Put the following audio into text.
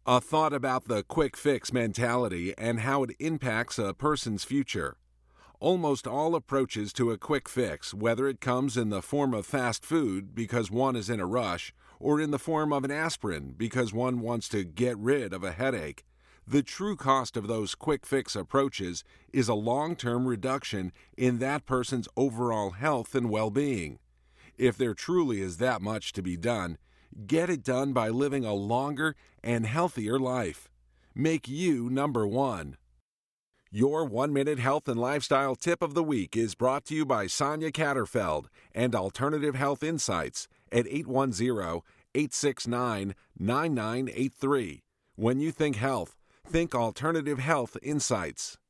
A thought about the quick fix mentality and how it impacts a person's future. Almost all approaches to a quick fix, whether it comes in the form of fast food because one is in a rush, or in the form of an aspirin because one wants to get rid of a headache, the true cost of those quick fix approaches is a long-term reduction in that person's overall health and well-being. If there truly is that much to be done, get it done by living a longer and healthier life. Make you number one. Your 1-minute health and lifestyle tip of the week is brought to you by Sonia Catterfeld and Alternative Health Insights at 810-869-9983. When you think health, think Alternative Health Insights.